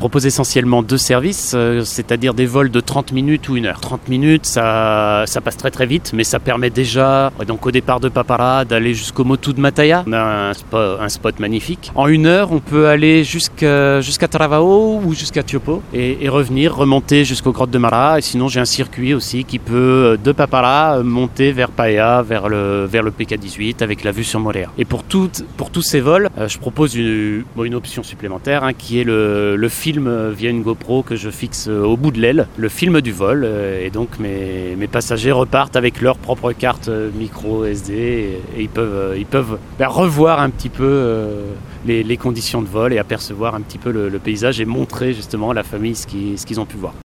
propose essentiellement 2 services, c'est-à-dire des vols de 30 minutes ou 1 heure. 30 minutes, ça passe très très vite, mais ça permet déjà, donc au départ de Papara, d'aller jusqu'au Motu de Mataya. On a un spot magnifique. En 1 heure, on peut aller jusqu'à Taravao ou jusqu'à Tiopo et remonter jusqu'aux grottes de Mara. Et sinon, j'ai un circuit aussi qui peut, de Papara, monter vers Paia, vers le PK18 avec la vue sur Morea. Et pour tous ces vols, je propose une option supplémentaire qui est le film via une GoPro que je fixe au bout de l'aile, le film du vol. Et donc mes passagers repartent avec leur propre carte micro SD et ils peuvent revoir un petit peu les conditions de vol et apercevoir un petit peu le paysage et montrer justement à la famille ce qu'ils ont pu voir.